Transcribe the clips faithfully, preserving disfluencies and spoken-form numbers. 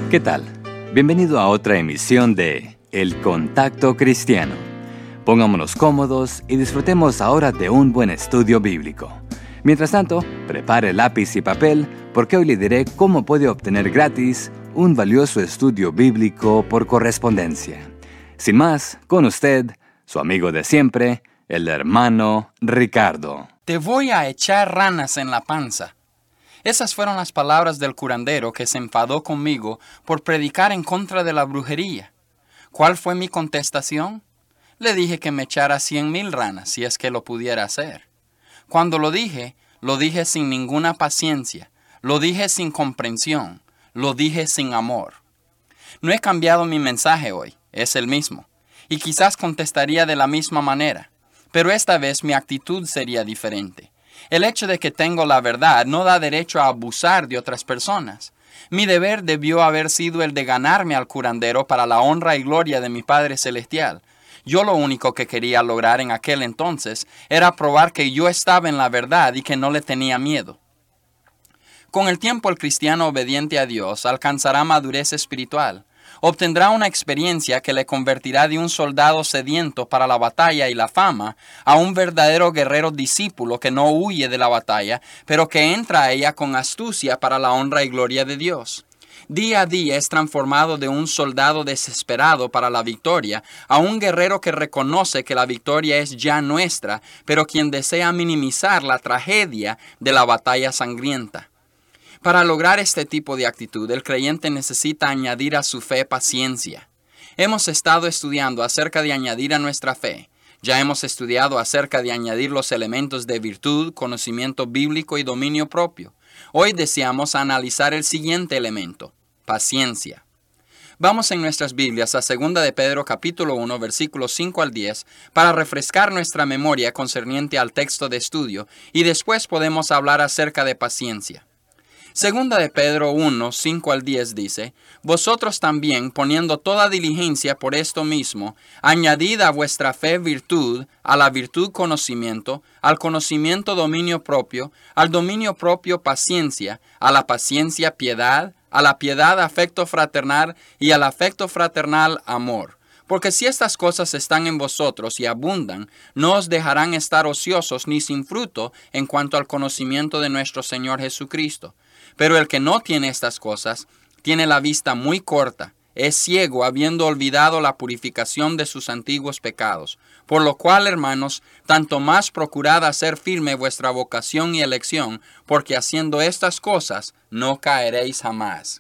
¿Qué tal? Bienvenido a otra emisión de El Contacto Cristiano. Pongámonos cómodos y disfrutemos ahora de un buen estudio bíblico. Mientras tanto, prepare lápiz y papel porque hoy le diré cómo puede obtener gratis un valioso estudio bíblico por correspondencia. Sin más, con usted, su amigo de siempre, el hermano Ricardo. Te voy a echar ranas en la panza. Esas fueron las palabras del curandero que se enfadó conmigo por predicar en contra de la brujería. ¿Cuál fue mi contestación? Le dije que me echara cien mil ranas si es que lo pudiera hacer. Cuando lo dije, lo dije sin ninguna paciencia, lo dije sin comprensión, lo dije sin amor. No he cambiado mi mensaje hoy, es el mismo, y quizás contestaría de la misma manera, pero esta vez mi actitud sería diferente. El hecho de que tengo la verdad no da derecho a abusar de otras personas. Mi deber debió haber sido el de ganarme al curandero para la honra y gloria de mi Padre Celestial. Yo lo único que quería lograr en aquel entonces era probar que yo estaba en la verdad y que no le tenía miedo. Con el tiempo el cristiano obediente a Dios alcanzará madurez espiritual. Obtendrá una experiencia que le convertirá de un soldado sediento para la batalla y la fama a un verdadero guerrero discípulo que no huye de la batalla, pero que entra a ella con astucia para la honra y gloria de Dios. Día a día es transformado de un soldado desesperado para la victoria a un guerrero que reconoce que la victoria es ya nuestra, pero quien desea minimizar la tragedia de la batalla sangrienta. Para lograr este tipo de actitud, el creyente necesita añadir a su fe paciencia. Hemos estado estudiando acerca de añadir a nuestra fe. Ya hemos estudiado acerca de añadir los elementos de virtud, conocimiento bíblico y dominio propio. Hoy deseamos analizar el siguiente elemento, paciencia. Vamos en nuestras Biblias a segunda de Pedro capítulo uno, versículos cinco al diez, para refrescar nuestra memoria concerniente al texto de estudio, y después podemos hablar acerca de paciencia. Segunda de Pedro uno, cinco al diez dice, Vosotros también, poniendo toda diligencia por esto mismo, añadid a vuestra fe virtud, a la virtud conocimiento, al conocimiento dominio propio, al dominio propio paciencia, a la paciencia piedad, a la piedad afecto fraternal y al afecto fraternal amor. Porque si estas cosas están en vosotros y abundan, no os dejarán estar ociosos ni sin fruto en cuanto al conocimiento de nuestro Señor Jesucristo. Pero el que no tiene estas cosas, tiene la vista muy corta, es ciego, habiendo olvidado la purificación de sus antiguos pecados. Por lo cual, hermanos, tanto más procurad hacer firme vuestra vocación y elección, porque haciendo estas cosas no caeréis jamás.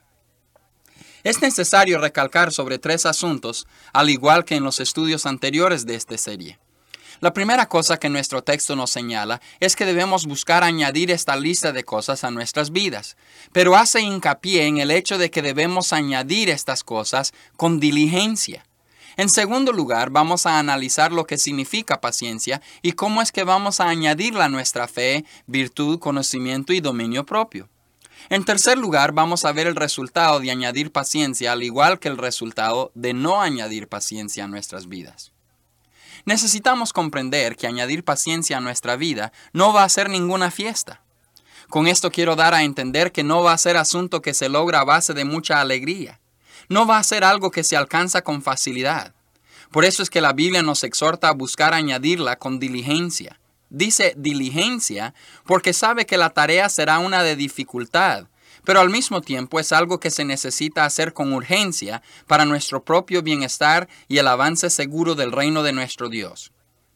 Es necesario recalcar sobre tres asuntos, al igual que en los estudios anteriores de esta serie. La primera cosa que nuestro texto nos señala es que debemos buscar añadir esta lista de cosas a nuestras vidas, pero hace hincapié en el hecho de que debemos añadir estas cosas con diligencia. En segundo lugar, vamos a analizar lo que significa paciencia y cómo es que vamos a añadirla a nuestra fe, virtud, conocimiento y dominio propio. En tercer lugar, vamos a ver el resultado de añadir paciencia, al igual que el resultado de no añadir paciencia a nuestras vidas. Necesitamos comprender que añadir paciencia a nuestra vida no va a ser ninguna fiesta. Con esto quiero dar a entender que no va a ser asunto que se logra a base de mucha alegría. No va a ser algo que se alcanza con facilidad. Por eso es que la Biblia nos exhorta a buscar añadirla con diligencia. Dice diligencia porque sabe que la tarea será una de dificultad, pero al mismo tiempo es algo que se necesita hacer con urgencia para nuestro propio bienestar y el avance seguro del reino de nuestro Dios.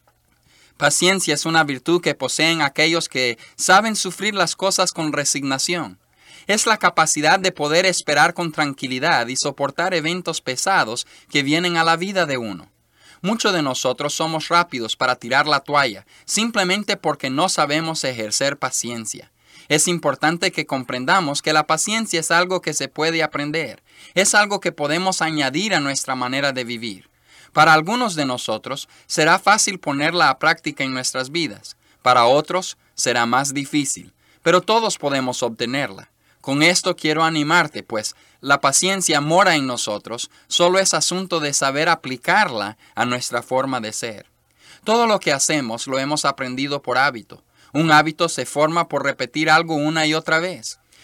Paciencia es una virtud que poseen aquellos que saben sufrir las cosas con resignación. Es la capacidad de poder esperar con tranquilidad y soportar eventos pesados que vienen a la vida de uno. Muchos de nosotros somos rápidos para tirar la toalla, simplemente porque no sabemos ejercer paciencia. Es importante que comprendamos que la paciencia es algo que se puede aprender. Es algo que podemos añadir a nuestra manera de vivir. Para algunos de nosotros será fácil ponerla a práctica en nuestras vidas. Para otros será más difícil, pero todos podemos obtenerla. Con esto quiero animarte, pues la paciencia mora en nosotros, solo es asunto de saber aplicarla a nuestra forma de ser. Todo lo que hacemos lo hemos aprendido por hábito. Un hábito se forma por repetir algo una y otra vez.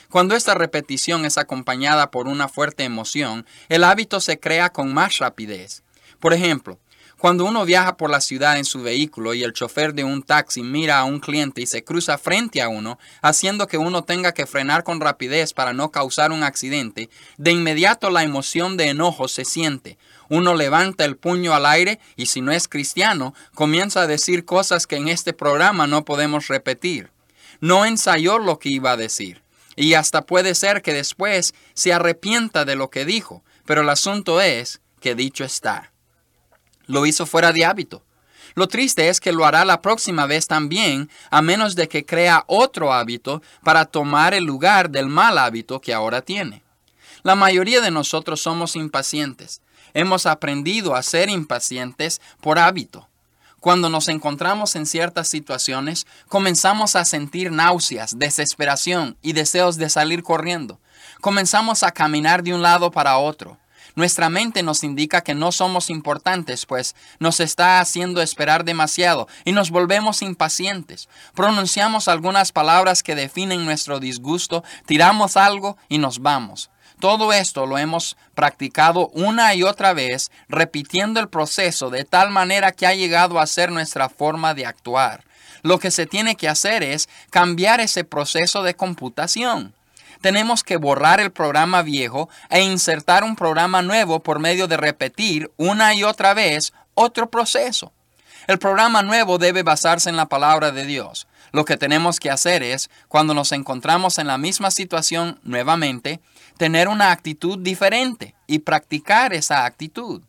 Cuando esta repetición es acompañada por una fuerte emoción, el hábito se crea con más rapidez. Por ejemplo, cuando uno viaja por la ciudad en su vehículo y el chofer de un taxi mira a un cliente y se cruza frente a uno, haciendo que uno tenga que frenar con rapidez para no causar un accidente, de inmediato la emoción de enojo se siente. Uno levanta el puño al aire y, si no es cristiano, comienza a decir cosas que en este programa no podemos repetir. No ensayó lo que iba a decir, y hasta puede ser que después se arrepienta de lo que dijo, pero el asunto es que dicho está. Lo hizo fuera de hábito. Lo triste es que lo hará la próxima vez también, a menos de que crea otro hábito para tomar el lugar del mal hábito que ahora tiene. La mayoría de nosotros somos impacientes. Hemos aprendido a ser impacientes por hábito. Cuando nos encontramos en ciertas situaciones, comenzamos a sentir náuseas, desesperación y deseos de salir corriendo. Comenzamos a caminar de un lado para otro. Nuestra mente nos indica que no somos importantes, pues nos está haciendo esperar demasiado y nos volvemos impacientes. Pronunciamos algunas palabras que definen nuestro disgusto, tiramos algo y nos vamos. Todo esto lo hemos practicado una y otra vez, repitiendo el proceso de tal manera que ha llegado a ser nuestra forma de actuar. Lo que se tiene que hacer es cambiar ese proceso de computación. Tenemos que borrar el programa viejo e insertar un programa nuevo por medio de repetir una y otra vez otro proceso. El programa nuevo debe basarse en la palabra de Dios. Lo que tenemos que hacer es, cuando nos encontramos en la misma situación nuevamente, tener una actitud diferente y practicar esa actitud.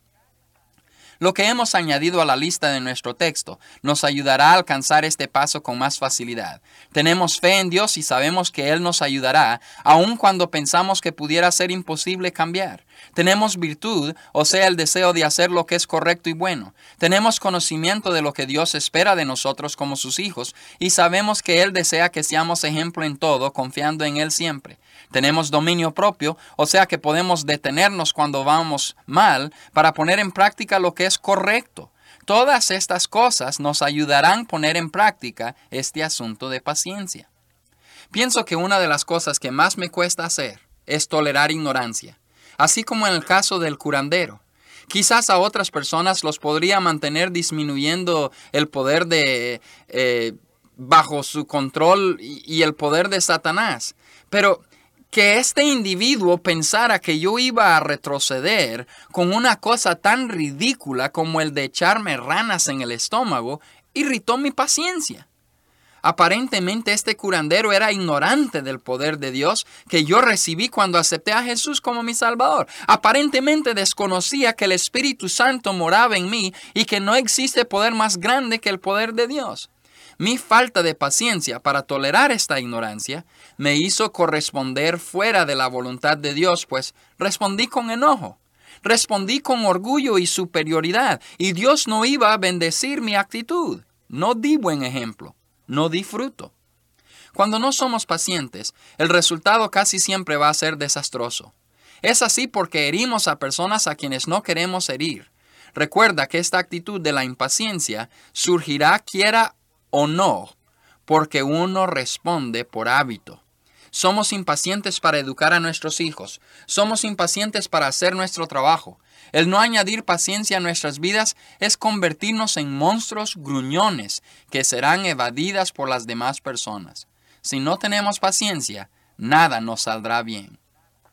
Lo que hemos añadido a la lista de nuestro texto nos ayudará a alcanzar este paso con más facilidad. Tenemos fe en Dios y sabemos que Él nos ayudará, aun cuando pensamos que pudiera ser imposible cambiar. Tenemos virtud, o sea, el deseo de hacer lo que es correcto y bueno. Tenemos conocimiento de lo que Dios espera de nosotros como sus hijos y sabemos que Él desea que seamos ejemplo en todo, confiando en Él siempre. Tenemos dominio propio, o sea que podemos detenernos cuando vamos mal para poner en práctica lo que es correcto. Todas estas cosas nos ayudarán a poner en práctica este asunto de paciencia. Pienso que una de las cosas que más me cuesta hacer es tolerar ignorancia, así como en el caso del curandero. Quizás a otras personas los podría mantener disminuyendo el poder de eh, bajo su control y, y el poder de Satanás, pero que este individuo pensara que yo iba a retroceder con una cosa tan ridícula como el de echarme ranas en el estómago, irritó mi paciencia. Aparentemente este curandero era ignorante del poder de Dios que yo recibí cuando acepté a Jesús como mi Salvador. Aparentemente desconocía que el Espíritu Santo moraba en mí y que no existe poder más grande que el poder de Dios. Mi falta de paciencia para tolerar esta ignorancia me hizo corresponder fuera de la voluntad de Dios, pues respondí con enojo. Respondí con orgullo y superioridad, y Dios no iba a bendecir mi actitud. No di buen ejemplo, no di fruto. Cuando no somos pacientes, el resultado casi siempre va a ser desastroso. Es así porque herimos a personas a quienes no queremos herir. Recuerda que esta actitud de la impaciencia surgirá quiera o no, porque uno responde por hábito. Somos impacientes para educar a nuestros hijos. Somos impacientes para hacer nuestro trabajo. El no añadir paciencia a nuestras vidas es convertirnos en monstruos gruñones que serán evadidas por las demás personas. Si no tenemos paciencia, nada nos saldrá bien.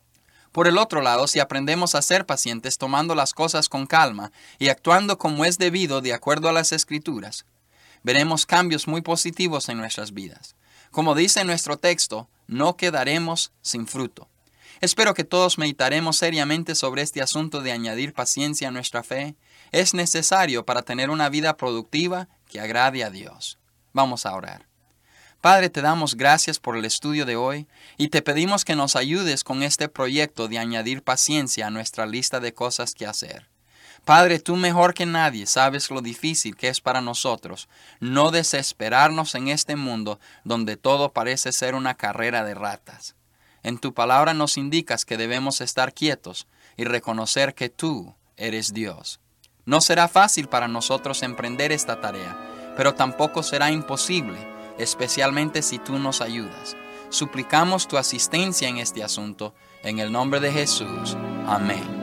Por el otro lado, si aprendemos a ser pacientes tomando las cosas con calma y actuando como es debido de acuerdo a las Escrituras, veremos cambios muy positivos en nuestras vidas. Como dice nuestro texto, no quedaremos sin fruto. Espero que todos meditaremos seriamente sobre este asunto de añadir paciencia a nuestra fe. Es necesario para tener una vida productiva que agrade a Dios. Vamos a orar. Padre, te damos gracias por el estudio de hoy y te pedimos que nos ayudes con este proyecto de añadir paciencia a nuestra lista de cosas que hacer. Padre, tú mejor que nadie sabes lo difícil que es para nosotros no desesperarnos en este mundo donde todo parece ser una carrera de ratas. En tu palabra nos indicas que debemos estar quietos y reconocer que tú eres Dios. No será fácil para nosotros emprender esta tarea, pero tampoco será imposible, especialmente si tú nos ayudas. suplicamos tu asistencia en este asunto, en el nombre de Jesús. Amén.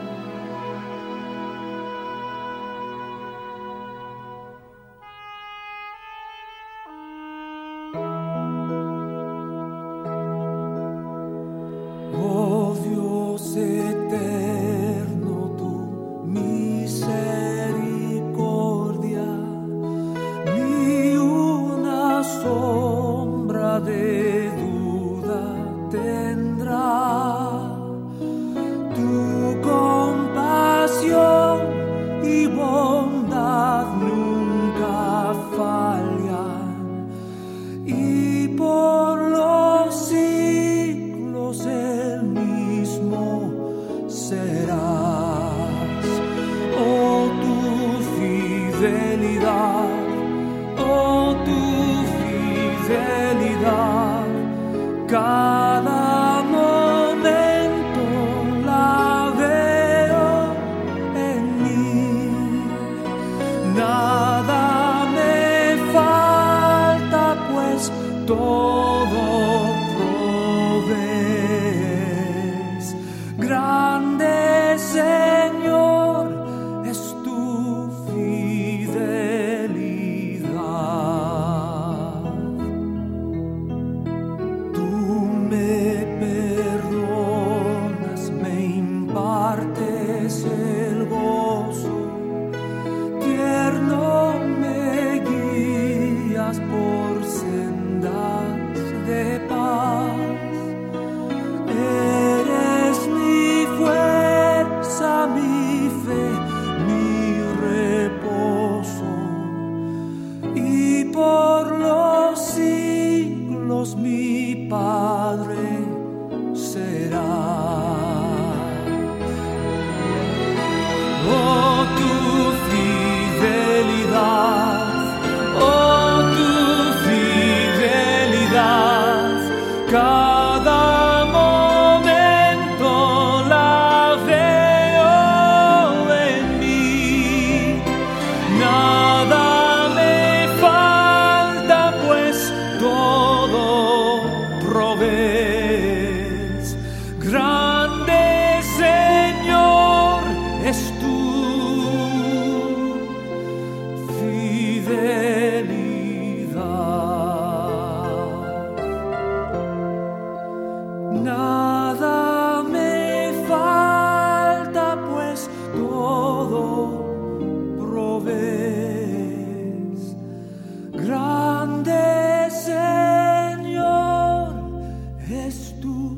Cada momento la veo en mí, nada me falta, pues todo provees. Grande Señor es tu fidelidad. Me perdonas, me impartes el gozo, tierno me guías por sendas de paz. Eres mi fuerza, mi fe, mi reposo, y por los siglos mi Padre será. Oh, tu fidelidad, oh, tu fidelidad, cada momento la veo en mí, nada me falta, pues todo provees. Grande Señor es tu fidelidad. Nada me falta, pues todo provees. Grande Señor es tu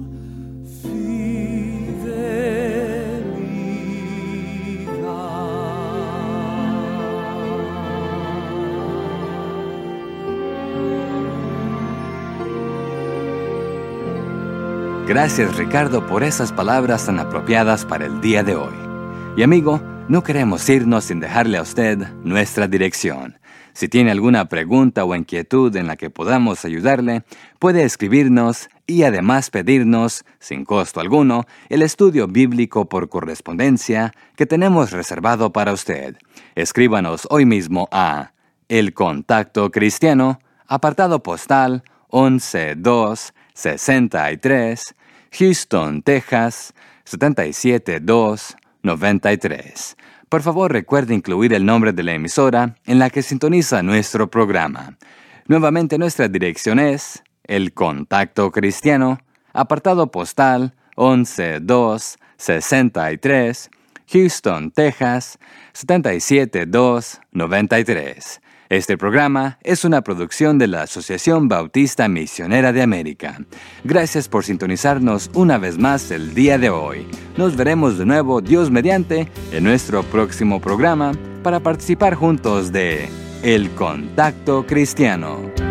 Gracias, Ricardo, por esas palabras tan apropiadas para el día de hoy. Y amigo, no queremos irnos sin dejarle a usted nuestra dirección. Si tiene alguna pregunta o inquietud en la que podamos ayudarle, puede escribirnos y además pedirnos, sin costo alguno, el estudio bíblico por correspondencia que tenemos reservado para usted. Escríbanos hoy mismo a El Contacto Cristiano, apartado postal once dos sesenta y tres, Houston, Texas, siete siete dos nueve tres. Por favor, recuerde incluir el nombre de la emisora en la que sintoniza nuestro programa. Nuevamente, nuestra dirección es El Contacto Cristiano, apartado postal once dos sesenta y tres, Houston, Texas, siete siete dos nueve tres. Este programa es una producción de la Asociación Bautista Misionera de América. Gracias por sintonizarnos una vez más el día de hoy. Nos veremos de nuevo, Dios mediante, en nuestro próximo programa para participar juntos de El Contacto Cristiano.